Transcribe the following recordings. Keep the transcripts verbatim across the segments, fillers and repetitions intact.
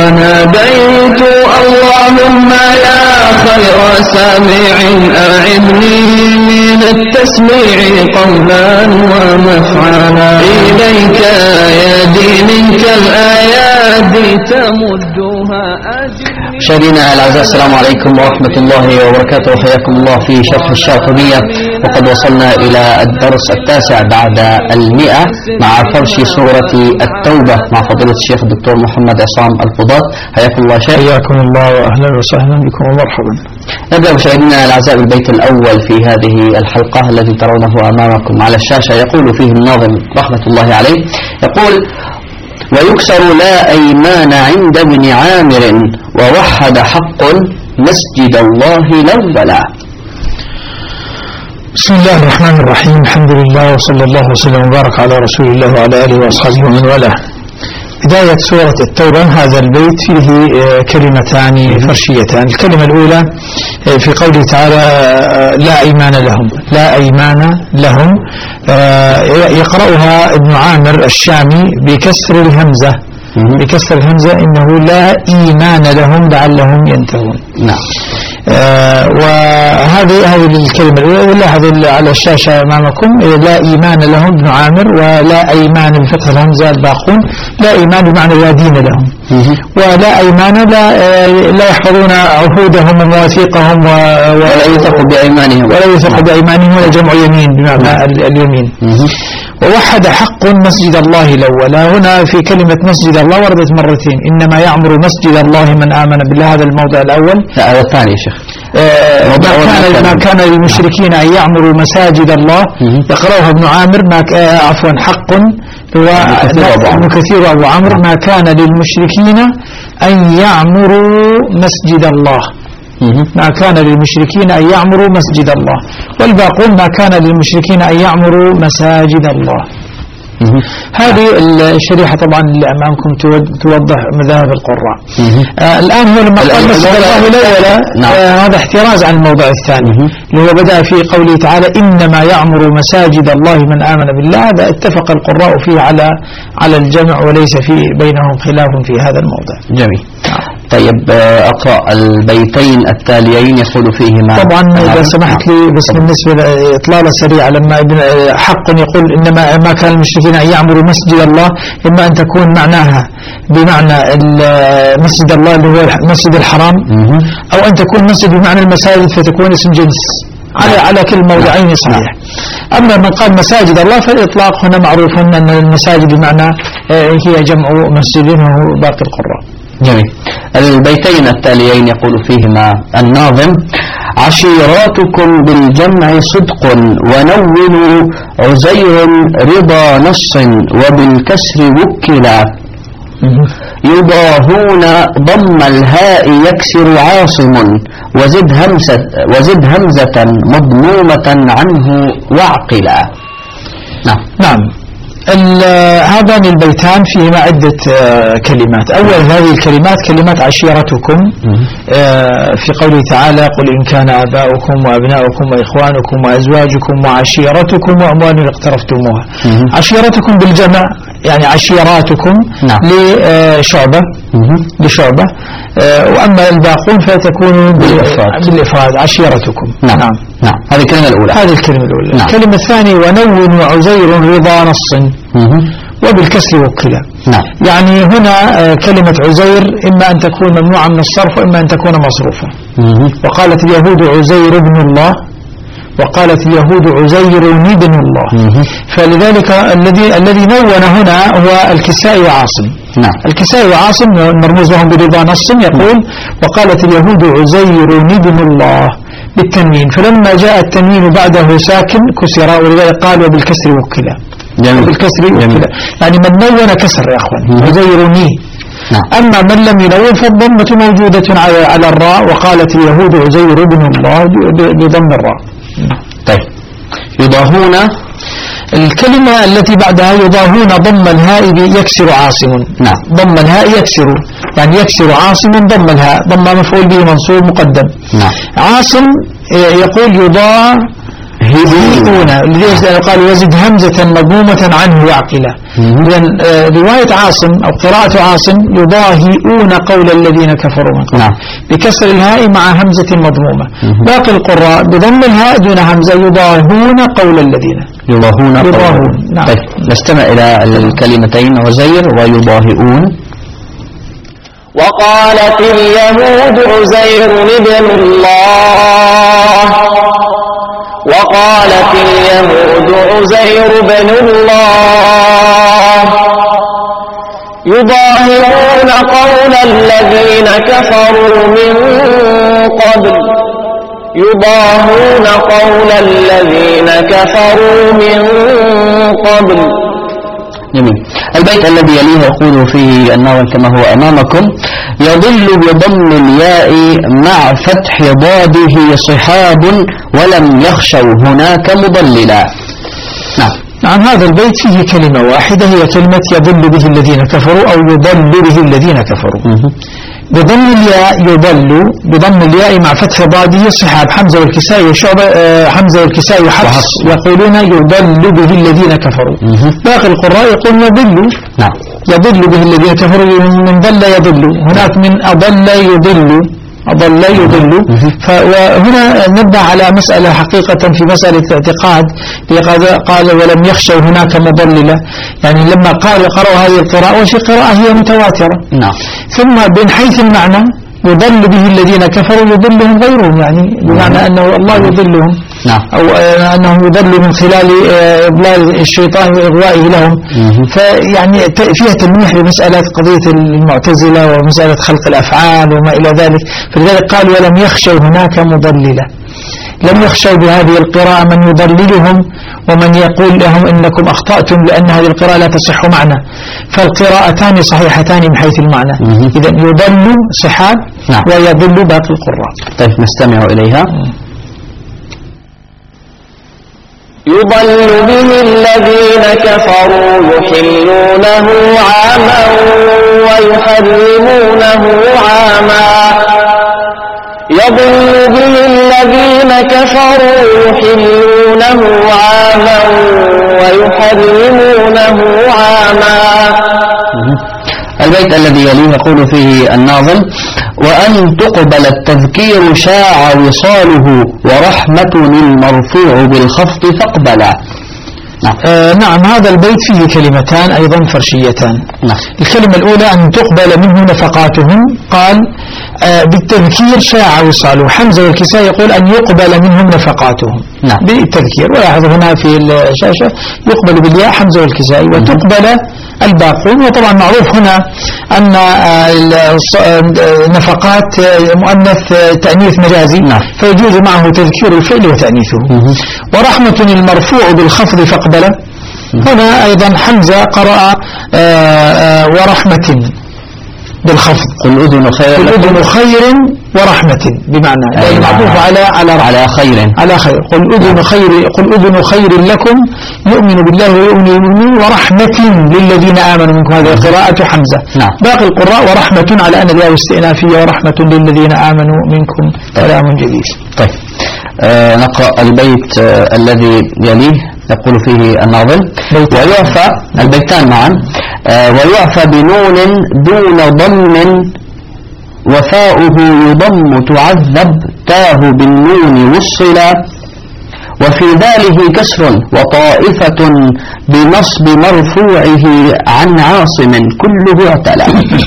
وناديت اللهم يا خير سامع أعذني من التسميع قولا ومفعلا إليك يدي منك الآيات تمدها أجل. مشاهدينا الأعزاء السلام عليكم ورحمة الله وبركاته، وحياكم الله في شرح الشاطبية، وقد وصلنا إلى الدرس التاسع بعد المئة مع فرش سورة التوبة مع فضيلة الشيخ الدكتور محمد عصام القضاة. حياكم الله شيخ. حياكم الله وأهلا وسهلا بكم ومرحبا. نبدأ مشاهدينا الأعزاء بالبيت الأول في هذه الحلقة التي ترونه أمامكم على الشاشة. يقول فيه الناظم رحمة الله عليه، يقول: ويكسر لا أيمان عند ابن عامر ووحد حق مسجد الله الأولى. بسم الله الرحمن الرحيم، الحمد لله وصلى الله وسلم وبارك على رسول الله وعلى آله وأصحابه ومن والاه. بداية سورة التوبة، هذا البيت فيه كلمتان فرشيتان. الكلمة الأولى في قوله تعالى لا أيمان لهم، لا أيمان لهم، يقرأها ابن عامر الشامي بكسر الهمزة، بكسر الهمزة إنه لا إيمان لهم لعلهم ينتهون. نعم. آه وهذه هذه الكلمة الأولى، ولا هذه على الشاشة أمامكم، لا إيمان لهم ابن عامر، ولا أيمان بفتح الهمزة الباقون، لا إيمان بمعنى لا دين لهم، ولا أيمان لا, لا يحفظون عهودهم ومواثيقهم ولا يثق بأيمانهم، ولا يثق بأيمانهم، ولا جمع يمين بمعنى اليمين. ووحد حق مسجد الله الأول، هنا في كلمة مسجد الله وردت مرتين، إنما يعمر مسجد الله من آمن بالله، هذا الموضع الأول. لا هذا الثاني يا شيخ. آه ما كان ما كان للمشركين أن يعمروا مساجد الله، يقرأها ابن عامر ما آه عفوا حق ابن كثير وأبو عمرو، ما كان للمشركين أن يعمروا مسجد الله، ما كان للمشركين أن يعمروا مسجد الله، والباقون ما كان للمشركين أن يعمروا مساجد الله. هذه الشريحة طبعا اللي أمامكم توضح مذاهب القراء. آه الآن هو لما قال مسجد الله الأولى، آه هذا احتراز عن الموضع الثاني اللي هو بدأ في قوله تعالى إنما يعمر مساجد الله من آمن بالله، هذا اتفق القراء فيه على على الجمع، وليس في بينهم خلاف في هذا الموضع. جميل. طيب أقرأ البيتين التاليين يقول فيهما. طبعا إذا سمحت لي بس بالنسبة لإطلالة سريعة، لما ابن حق يقول إنما ما كان المشركين أن يعمروا مسجد الله، إما أن تكون معناها بمعنى مسجد الله اللي هو المسجد الحرام، أو أن تكون مسجد بمعنى المساجد فتكون اسم جنس على على كل موضعين صحيح. أما من قال مساجد الله فالإطلاق هنا معروف أن المساجد بمعنى هي جمع مسجد وهو باقي القراء. جميل. البيتين التاليين يقول فيهما الناظم: عشيراتكم بالجمع صدق ونونوا عزير رضا نص وبالكسر وكلا يضاهون ضم الهاء يكسر عاصم وزد همزة, وزد همزة مضمومة عنه وعقلا. نعم نعم. هذان البيتان فيهما عدة كلمات. أول هذه الكلمات كلمات عشيرتكم، في قوله تعالى قل إن كان آباؤكم وأبناؤكم وإخوانكم وأزواجكم وعشيرتكم وأموال اقترفتموها. عشيرتكم بالجمع يعني عشيراتكم لشعبة لشعبة وأما الباقون فتكون بالإفراد عشيرتكم. نعم نعم, نعم. هذه الكلمة الأولى. هذه الكلمة الأولى. نعم. الكلمة الثانية ونون وعزير رضا نص وبالكسر وكلا. نعم. يعني هنا كلمة عزير إما أن تكون ممنوعة من الصرف وإما أن تكون مصروفة. وقالت اليهود عزير ابن الله، وقالت اليهود عزير ابن الله. فلذلك الذي الذي نون هنا هو الكسائي وعاصم. نعم. الكسائي وعاصم مرموز لهم برضا نص يقول وقالت اليهود عزير ابن الله بالتنوين، فلما جاء التنوين بعده ساكن كسر، ولذلك قال وبالكسر وكلا. بالكسر وكلا يعني من نون كسر يا أخوان عزيرني. نعم. أما من لم ينون فالضمة موجودة على على الراء، وقالت اليهود عزير ابن الله بضم الراء. طيب يضاهون الكلمة التي بعدها يضاهون ضم الهاء يكسر عاصم. نعم. ضم الهاء يكسر يعني يكسر عاصم ضم الهاء، ضم مفعول به منصوب مقدم. نعم. عاصم يقول يضاه يضاهئون قال وزد همزة مضمومة عنه وعقلة. إذن رواية عاصم أو قراءة عاصم يضاهئون قول الذين كفروا من قبل بكسر الهاء مع همزة مضمومة. باقي القراء بضم الهاء دون همزة يضاهون قول الذين يضاهون قول. نعم. طيب نستمع إلى الكلمتين عزير ويضاهئون. وقالت اليهود عزير ابن الله وقالت اليهود عزير بن الله يضاهئون قول الذين كفروا من قبل يضاهون قول الذين كفروا من قبل. جميل. البيت الذي يليه يقول فيه الناظم كما هو أمامكم: يضل بضم الياء مع فتح ضاده صحاب ولم يخشوا هناك مضللا. نعم. نعم. هذا البيت فيه كلمة واحدة هي كلمة يضل به الذين كفروا أو يضل به الذين كفروا. بضم الياء يضل بضم الياء مع فتح ضاده صحاب حمزة والكسائي وشعبة حمزة والكسائي وحفص يقولون يضل به الذين كفروا. باقي القراء يقولون يضل. نعم. يضل به الذين كفروا من ضل يضل. هناك من أضل يضل أضل يضل. فهنا نبه على مسألة حقيقة في مسألة اعتقاد قال ولم يخشوا هناك مضللة، يعني لما قال قرأوا هذه القراءة وفي قراءة هي متواترة. نعم. ثم من حيث المعنى يضل به الذين كفروا يضلهم غيرهم، يعني بمعنى أنه الله يضلهم. نعم. أو أنه يضل من خلال إضلال الشيطان وإغوائه لهم. فيعني فيها تلميح لمسألة قضية المعتزلة ومسألة خلق الأفعال وما إلى ذلك. فلذلك قال ولم يخشوا هناك مضللة، لم يخشوا بهذه القراءة من يضللهم ومن يقول لهم إنكم أخطأتم لأن هذه القراءة لا تصح معنا. فالقراءتان صحيحتان من حيث المعنى. إذن يضل صحاب. نعم. ويضل باقي القراء. طيب نستمع إليها. يضل به الذين كفروا يحلونه عاما ويحرمونه عاما يضل به الذين كفروا يحلونه عاما ويحرمونه عاما. البيت الذي يليه يقول فيه الناظم: وأن تقبل التذكير شاع وصاله ورحمة المرفوع بالخفض فاقبلا. نعم. آه نعم. هذا البيت فيه كلمتان أيضا فرشيتان. نعم. الكلمة الأولى أن تقبل منه نفقاتهم، قال آه بالتذكير شاع وصاله. حمزة والكسائي يقول أن يقبل منهم نفقاتهم. نعم. بالتذكير. ولاحظ هنا في الشاشة يقبل بالياء حمزة والكسائي وتقبل الباقون. وطبعا معروف هنا أن نفقات مؤنث تأنيث مجازي. نعم. فيجوز معه تذكير الفعل وتأنيثه. ورحمة المرفوع بالخفض فاقبل. هنا أيضا حمزة قرأ ورحمة بالخفض. قل أذن خير قل أذن خير ورحمة بمعنى يعني معطوف على على على خير على خير. قل أذن خير قل أذن خير لكم يؤمن بالله ويؤمن المؤمنين ورحمة للذين آمنوا منكم. هذه قراءة حمزة. نعم. باقي القراء ورحمة على أن الواو استئنافية ورحمة للذين آمنوا منكم. كلام جديد. طيب آه نقرأ البيت آه الذي يليه يقول فيه الناظم: ويعفى البيتان معا آه ويعفى بنون دون ضم وفاؤه يضم تعذب تاه بالنون وصلا وفي ذاله كسر وطائفة بنصب مرفوعه عن عاصم كله اعتلى.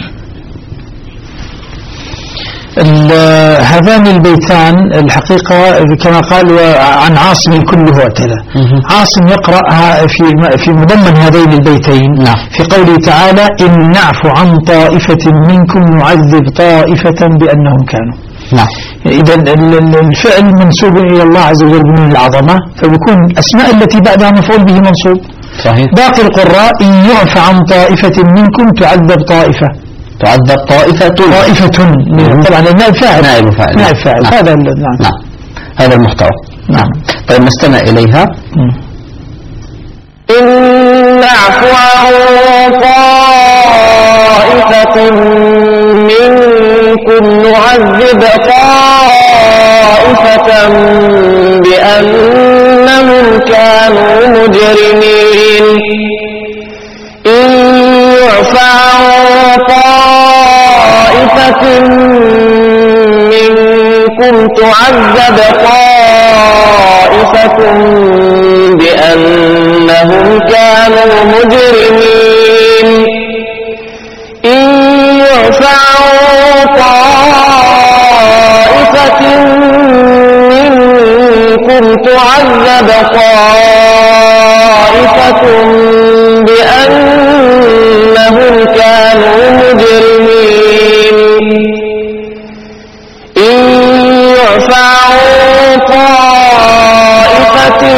هذان البيتان الحقيقة كما قال عن عاصم كله اعتلى. عاصم يقرأها في في مضمن هذين البيتين. نعم. في قوله تعالى: إن نعفو عن طائفة منكم نعذب طائفة بأنهم كانوا. نعم. إذا الفعل منسوب إلى الله عز وجل بنون العظمة، فبيكون الأسماء التي بعدها مفعول به منصوب. صحيح. باقي القراء: إن يعفى عن طائفة منكم تعذب طائفة. تعذب طائفة طائفة. طبعا النائب فاعل. نائب فاعل. نائب فاعل. نعم. هذا نعم. نعم. هذا المحتوى. نعم. طيب نستمع إليها. إن نعفو عن طائفة منكم نعذب طائفة بأنهم إنهم كانوا مجرمين إن يعفى عن طائفة منكم تعذب طائفة بأنهم كانوا مجرمين إن يعفى عن طائفة منكم تعذب طائفة بأنهم كانوا مجرمين إن يعفى عن طائفة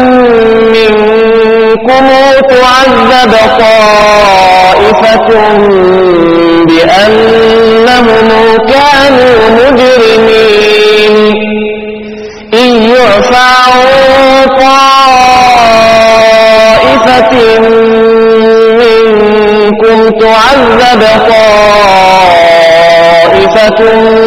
منكم تعذب طائفة بأنهم كانوا مجرمين إن يعفى عن طائفة منكم تعذب طائفة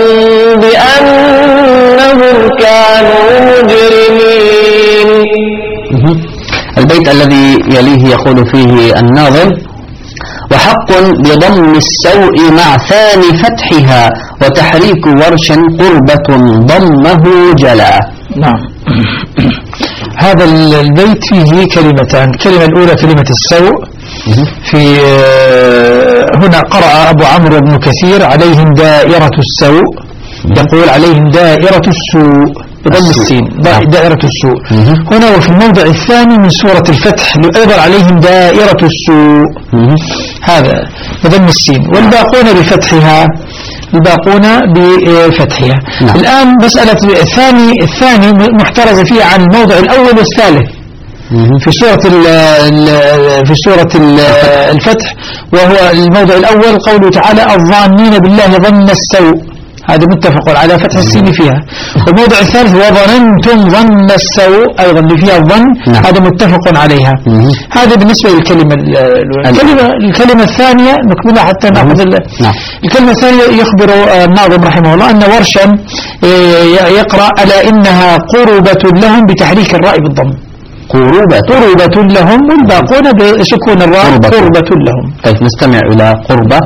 بأنهم كانوا مجرمين. البيت الذي يليه يقول فيه الناظم: وحق بضم السوء مع ثاني فتحها وتحريك ورش قربة ضمه جلا. نعم. هذا البيت فيه كلمتان، الكلمة الأولى كلمة السوء. في هنا قرأ أبو عمرو بن كثير: عليهم دائرة السوء، يقول عليهم دائرة السوء بضم السين، دائرة السوء. هنا وفي الموضع الثاني من سورة الفتح أيضا عليهم دائرة السوء، هذا بضم السين، والباقون بفتحها، الباقون بفتحها. نعم. الآن مسألة الثاني الثاني محترز فيها عن الموضع الأول والثالث في سورة في سورة الفتح، وهو الموضع الأول قوله تعالى: الظانين بالله ظن السوء، هذا متفق على فتح السين فيها. والموضع الثالث: وظننتم ظن السوء، أيضا اللي فيها الظن، نعم. هذا متفق عليها. هذا بالنسبة للكلمة الكلمة, الكلمة الثانية نكملها حتى نأخذ. نعم. الكلمة الثانية يخبر الناظم رحمه الله أن ورشا يقرأ: ألا إنها قربة لهم بتحريك الراء بالضم، قربة قربة لهم، والباقون بسكون الراء قربة, قربة لهم. طيب نستمع إلى قربة.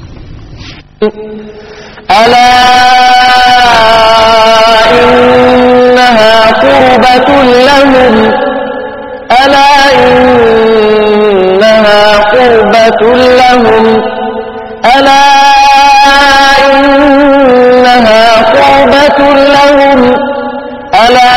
ألا إنها قربة لهم ألا إنها قربة لهم ألا إنها قربة لهم ألا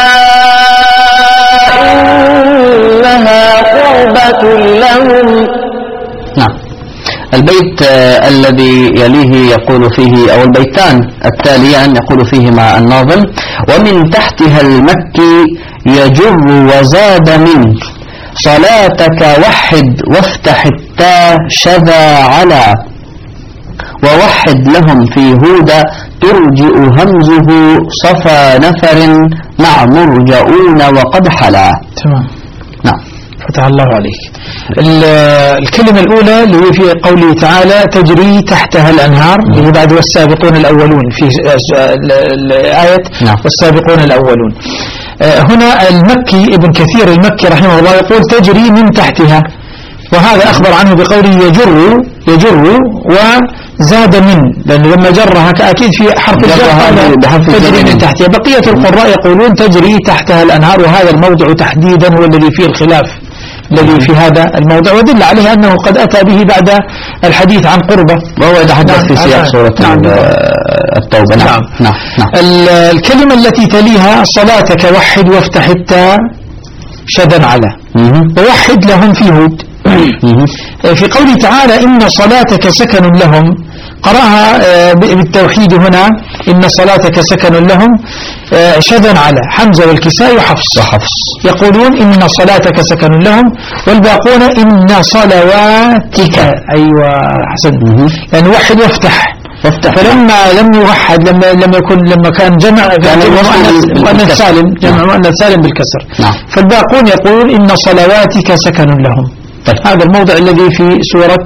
إنها قربة لهم. نعم. البيت آه الذي يليه يقول فيه، أو البيتان التاليان يقول فيهما الناظم: ومن تحتها المكي يجر وزاد من صلاتك وحد وافتح التاء شذا على ووحد لهم في هودا ترجئ همزه صفى نفر مع مرجؤون وقد حلا. تمام. نعم. فتح الله عليك. الكلمة الأولى اللي هي في قوله تعالى: تجري تحتها الأنهار، اللي بعد والسابقون الأولون في الآية. نعم. والسابقون الأولون. هنا المكي ابن كثير المكي رحمه الله يقول: تجري من تحتها، وهذا أخبر عنه بقوله يجر يجر وزاد من، لأنه لما جرها أكيد في حرف الجر تجري من تحتها. بقية القراء يقولون تجري تحتها الأنهار، وهذا الموضع تحديدا هو الذي فيه الخلاف الذي في هذا الموضع، ودل عليه أنه قد أتى به بعد الحديث عن قربة، وهو يتحدث في سياق سورة نعم. التوبة. نعم. نعم. نعم. الكلمة التي تليها: صلاتك وحد وافتح التاء شدا على، ووحد لهم في هود. في قوله تعالى: إن صلاتك سكن لهم، قرأها بالتوحيد هنا: إن صلاتك سكن لهم شدا على حمزة والكساء وحفص حفص يقولون إن صلاتك سكن لهم، والباقون إن صلواتك. أيوة حسن، لأن وحد وافتح، فلما لم يوحد، لما لم يكن لما كان جمع مؤنث سالم، جمع مؤنث سالم بالكسر. نعم. فالباقون يقولون إن صلواتك سكن لهم. طيب. هذا الموضع الذي في سورة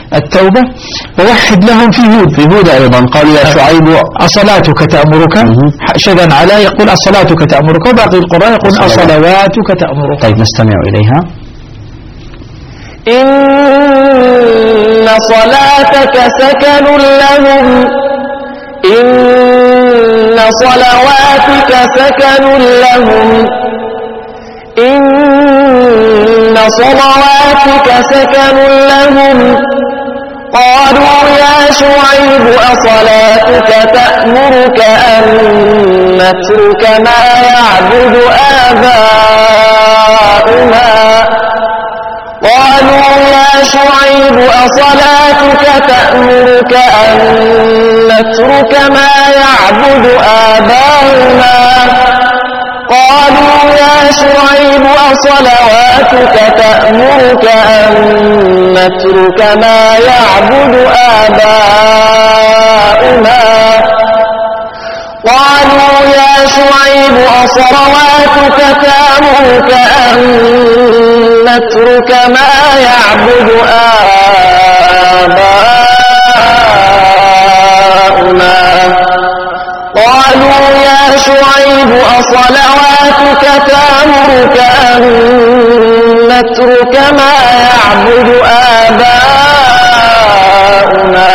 التوبة. ووحد لهم في هود، في هود أيضا قال يا شعيب أصلاتك تأمرك، شذا على يقول أصلاتك تأمرك، وباقي القرآن يقول أصلواتك تأمرك. طيب نستمع إليها. إن صلاتك سكن لهم إن صلواتك سكن لهم إن صلواتك سكن لهم قالوا يا شعيب أصلاتك تأمرك أن نترك ما يعبد آباؤنا قالوا يا شعيب أصلاتك تأمرك أن نترك ما يعبد آباؤنا قالوا يا شعيب أصلواتك تأمرك أن نترك ما يعبد آباؤنا قالوا يا شعيب أصلواتك تأمرك أن نترك ما يعبد آباؤنا قالوا يا شعيب أصلواتك تأمرك أن نترك ما يعبد آباؤنا.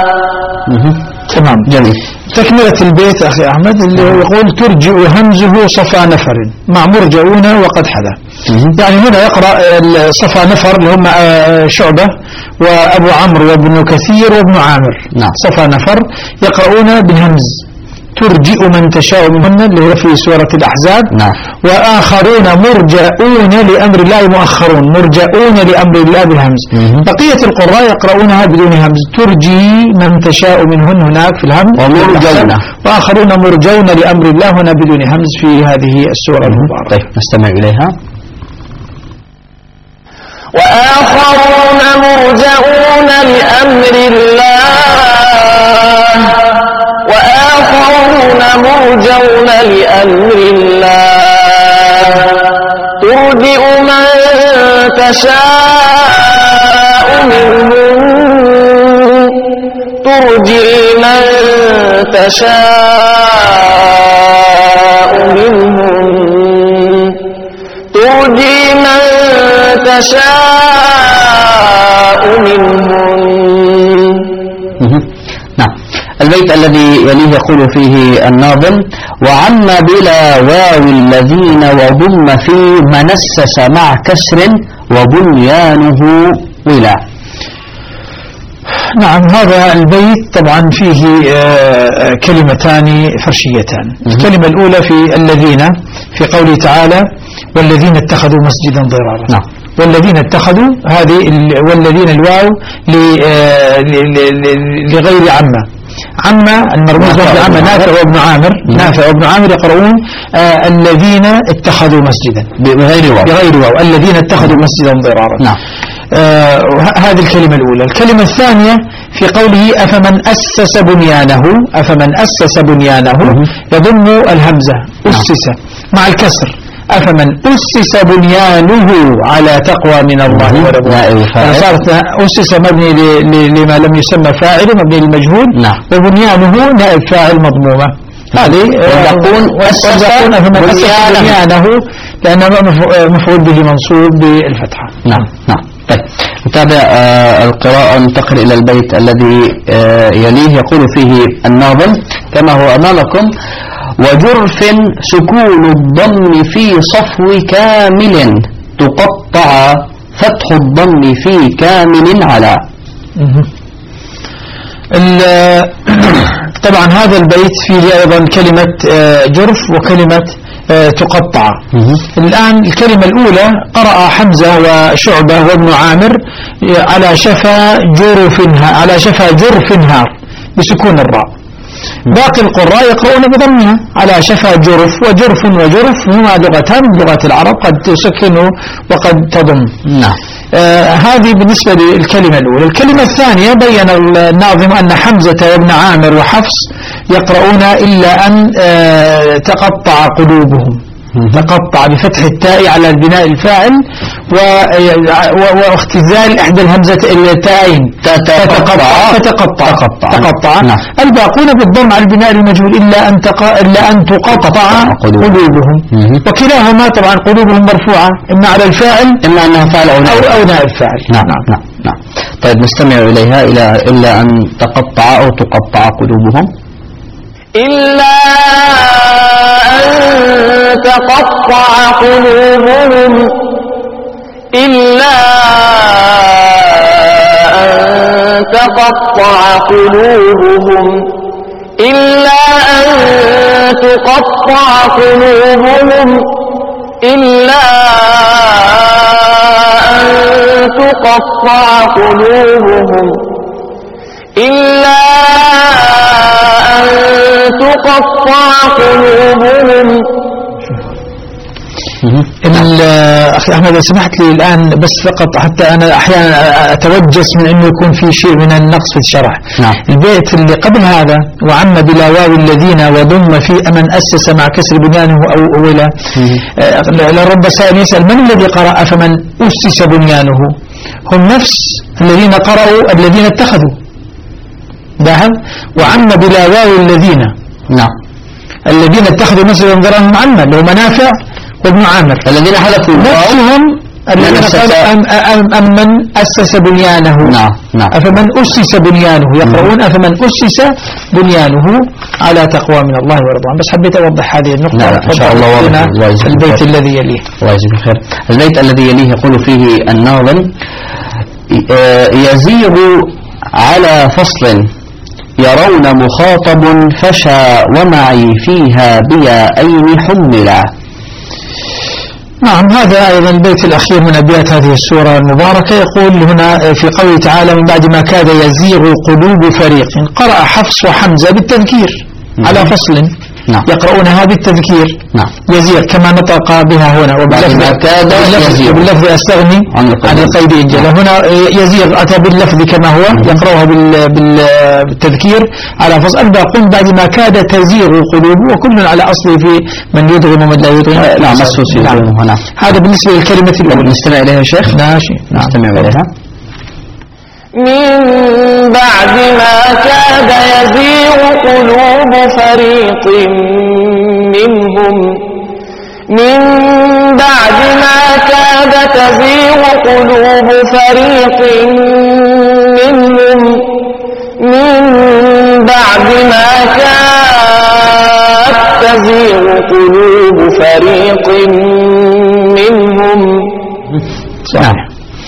تمام جميل. تكملة البيت أخي أحمد اللي هو يقول ترجع همزه صفا نفر مع مرجعون وقد حذا. يعني هنا يقرأ صفا نفر اللي هم شعبة وأبو عمرو وابن كثير وابن عامر. نعم. صفا نفر يقرؤون بالهمز ترجئ من تشاء منهن اللي هو في سورة الأحزاب. نعم. وآخرون مرجعون لأمر الله مؤخرون مرجعون لأمر الله بالهمز. بقية القراء يقرؤونها بدون همز ترجي من تشاء منهن هناك في الهمز ومرجون وآخرون مرجون لأمر الله هنا بدون همز في هذه السورة المباركة. طيب نستمع إليها. وآخرون مرجعون لأمر الله وآخرون مرجون لأمر الله ترجئ من تشاء منهم ترجئ من تشاء منهم ترجئ من تشاء منهم. نعم. البيت الذي يليه يقول فيه الناظم وعم بلا واو الذين وضم في منسس مع كسر وبنيانه ولا. نعم هذا البيت طبعا فيه كلمتان فرشيتان. الكلمة الأولى في الذين في قوله تعالى والذين اتخذوا مسجدا ضرارا. نعم. والذين اتخذوا هذه والذين الواو لغير عمة عمة المرموز بعمة نافع وابن عامر نافع وابن عامر يقرؤون آه الذين اتخذوا مسجدا بغير واو بغير واو الذين اتخذوا مسجدا ضرارا. نعم. آه هذه الكلمة الأولى. الكلمة الثانية في قوله أفمن أسس بنيانه أفمن أسس بنيانه يضم الهمزة أسس مع الكسر أفمن أسس بنيانه على تقوى من الله ورضوانه صارت أسس مبني لما لم يسمى فاعل مبني للمجهول. نعم. وبنيانه نائب فاعل مضمومة. هذه يقول أسس بنيانه لأنه مفعول به منصوب بالفتحة. نعم. نعم. طيب نتابع آه القراءة ننتقل إلى البيت الذي آه يليه يقول فيه الناظم كما هو أمامكم وجرف سكون الضم في صفو كامل تقطع فتح الضم في كامل على. طبعا هذا البيت فيه أيضا كلمة جرف وكلمة تقطع. الآن الكلمة الأولى قرأ حمزة وشعبة وابن عامر على شفا جرف على شفا جرف هار بسكون الراء. باقي القراء يقرؤون بضمها على شفا جرف وجرف وجرف هما لغتان من لغات العرب قد تسكن وقد تضم. نعم. آه هذه بالنسبة للكلمة الأولى. الكلمة الثانية بين الناظم أن حمزة وابن عامر وحفص يقرؤون إلا أن آه تقطع قلوبهم تقطع بفتح التاء على البناء الفاعل واختزال إحدى الهمزة التائين تتقطع تتقطع تقطع نعم. الباقون بالضم على البناء المجهول إلا أن تقا إلا أن تقطع قلوبهم. وكلاهما طبعا قلوبهم مرفوعة إما على الفاعل إما أنها فاعل أو أو نائب فاعل. نعم نعم نعم. طيب نستمع إليها إلى إلا أن تقطع أو تقطع قلوبهم. إلا أن تقطع قلوبهم إلا أن تقطع قلوبهم إلا أن تقطع قلوبهم إلا أن تقطع قلوبهم إلا أن تقطع قلوبهم. أخي أحمد لو سمحت لي الآن بس فقط حتى أنا أحيانا أتوجس من أنه يكون في شيء من النقص في الشرح. نعم. البيت اللي قبل هذا وعم بلا واو الذين وضم في أمن أسس مع كسر بنيانه أو أولا لرب سائل يسأل من الذي قرأ فمن أسس بنيانه هم نفس الذين قرأوا الذين اتخذوا ذهب وعم بلا واو الذين. نعم. الذين اتخذوا مسجدا ضررهم عما له منافع وابن عامر الذين حلفوا نفسهم الذين قالوا أم, أم, أم من أسس بنيانه. نعم نعم. أفمن أسس بنيانه يقرؤون أفمن أسس بنيانه على تقوى من الله ورضوان. بس حبيت أوضح هذه النقطة. نعم إن شاء الله واضح. البيت الذي يليه واجب الخير. البيت الذي يليه يقول فيه الناظم يزيغ على فصل يرون مخاطب فشى ومعي فيها بيائين حملا. نعم هذا أيضا البيت الأخير من أبيات هذه السورة المباركة. يقول هنا في قوله تعالى من بعد ما كاد يزيغ قلوب فريق قرأ حفص وحمزة بالتذكير على فصل. نعم. يقرؤونها بالتذكير. نعم. يزيغ كما نطق بها هنا وباللفظ أستغني عن القيد إنجل. هنا يزيغ أتى باللفظ كما هو يقرأها بالتذكير على فصل. الباقون بعد ما كاد تزيغ قلوب وكل على أصله في من يدغم ومن لا يدغم. نعم مسوس يدغم هنا. هذا بالنسبة للكلمة الأولى. نستمع إليها يا شيخ. ماشي. نستمع إليها. من بعد ما كاد يزيغ قلوب فريق منهم من بعد ما كاد تزيغ قلوب فريق منهم من بعد ما كاد تزيغ قلوب فريق منهم. صحيح.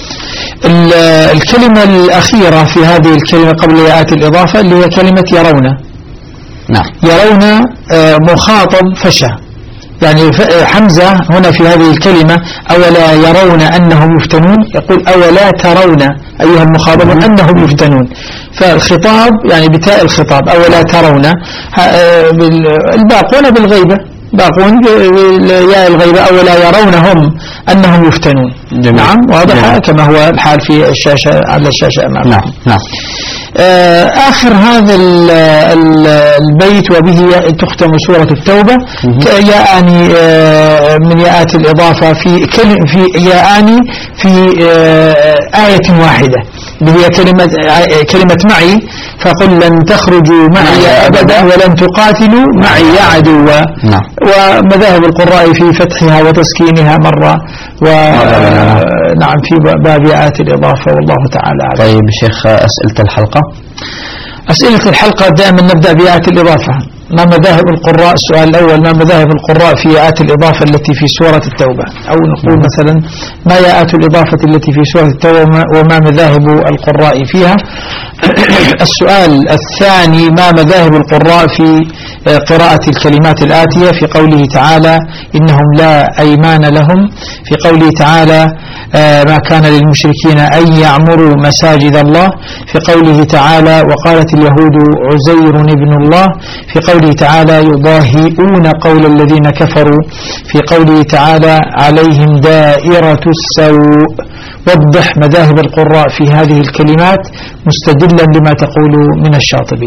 الكلمة الأخيرة في هذه الكلمة قبل ياءات الإضافة اللي هي كلمة يرون. نعم. يرون مخاطب فشى يعني حمزة هنا في هذه الكلمة أولا يرون أنهم يفتنون يقول أولا ترون أيها المخاطبون أنهم يفتنون فالخطاب يعني بتاء الخطاب أولا ترون. الباقون بالغيبة باقون يا الغيبة أولا يرونهم أنهم يفتنون. جميل. نعم واضح. جميل. كما هو الحال في الشاشة على الشاشة أمامنا. نعم نعم. آخر هذا البيت وبه تختم سورة التوبة ياءني من ياءات الإضافة في في ياءني في آية واحدة وهي كلمة كلمة معي فقل لن تخرجوا معي أبدا ولن تقاتلوا معي عدوا. نعم. ومذاهب القراء في فتحها وتسكينها مرة ونعم في باب آيات الإضافة والله تعالى عليه. طيب شيخ أسئلة الحلقة. أسئلة الحلقة دائما نبدأ بآيات الإضافة. ما مذاهب القراء السؤال الأول ما مذاهب القراء في آيات الإضافة التي في سورة التوبة أو نقول مثلا ما آيات الإضافة التي في سورة التوبة وما مذاهب القراء فيها. السؤال الثاني ما مذاهب القراء في قراءة الكلمات الآتية في قوله تعالى إنهم لا أيمان لهم في قوله تعالى ما كان للمشركين أن يعمروا مساجد الله في قوله تعالى وقالت اليهود عزير ابن الله في قوله تعالى يضاهئون قول الذين كفروا في قوله تعالى عليهم دائرة السوء. وضح مذاهب القراء في هذه الكلمات مستدلا لما تقول من الشاطبية.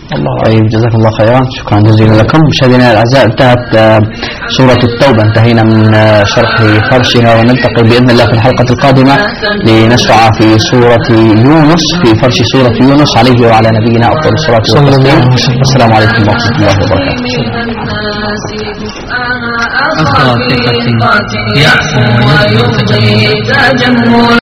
طيب جزاكم الله خيرا، شكرا جزيلا لكم. مشاهدينا الاعزاء، انتهت سورة التوبة، انتهينا من شرح فرشها، ونلتقي باذن الله في الحلقة القادمة لنشرع في سورة يونس، في فرش سورة يونس عليه وعلى نبينا افضل الصلاة والتسليم. السلام عليكم ورحمة الله وبركاته. يعفو ويبغي تجمل